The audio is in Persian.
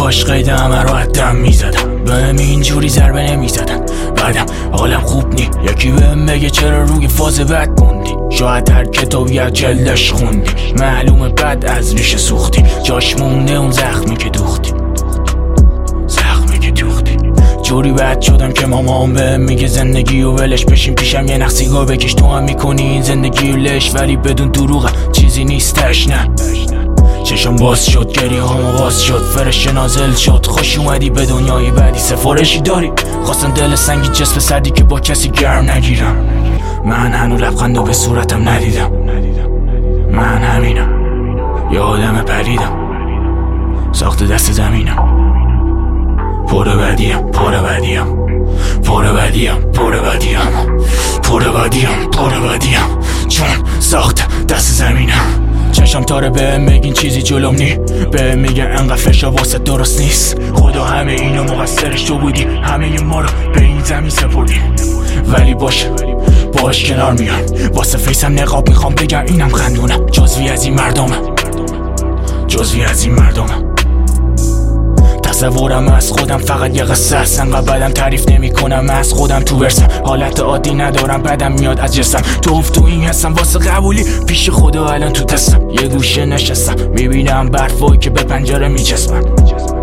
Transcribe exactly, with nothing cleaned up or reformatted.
باهاش قید همه رو حدم میزدم، بهم اینجوری ضربه نمیزدن. بعدم حالم خوب نی، یکی بهم بگه چرا روی فاز بد موندی. شاید هر کتابی از جلدش خوندی، معلومه بد از ریشه سوختی. جاش مونده اون زخمی که دوختی، زخمی که دوختی. جوری بد شدم که مامان بهم میگه زندگی و ولش، بشین پیشم یه نخ سیگار بکش، تو هم میکنی این زندگی و لش. ولی بدون دروغه چیزی نیستش، نه. چشم باز شد، گریه هامو باز شد، فرش نازل شد. خوش اومدی به دنیای بعدی، سفارشی داری؟ خواستم دل سنگی جسم سردی که با کسی گرم نگیرم. من هنو لبخندو به صورتم ندیدم، من همینم، یه آدم پریدم، ساخت دست زمینم. پر بدیم، پر بدیم، پر بدیم، پر بدیم، پر بدیم، پر بدیم، چون ساخت دست زمینم. چشم تاره بهم میگین چیزی جلوم نی، بهم میگن انقدر فشار واسه درست نیست. خدا همه اینو مقصرش تو بودی، همه ما رو به این زمین سپردی. ولی باش باش کنار میام، واسه فیسم نقاب میخوام بگم اینم خندونه. جزوی از این مردمه، جزوی از این مردمه. تصورم از خودم فقط یه قصه است، انقدر بدم تعریف نمی کنم از خودم تو ورسم. حالت عادی ندارم، بدم میاد از جسم. تو افت تو این هستم واسه قبولی، پیش خدا الان تو تستم. یه گوشه نشستم میبینم برفایی که به پنجره میچسبن.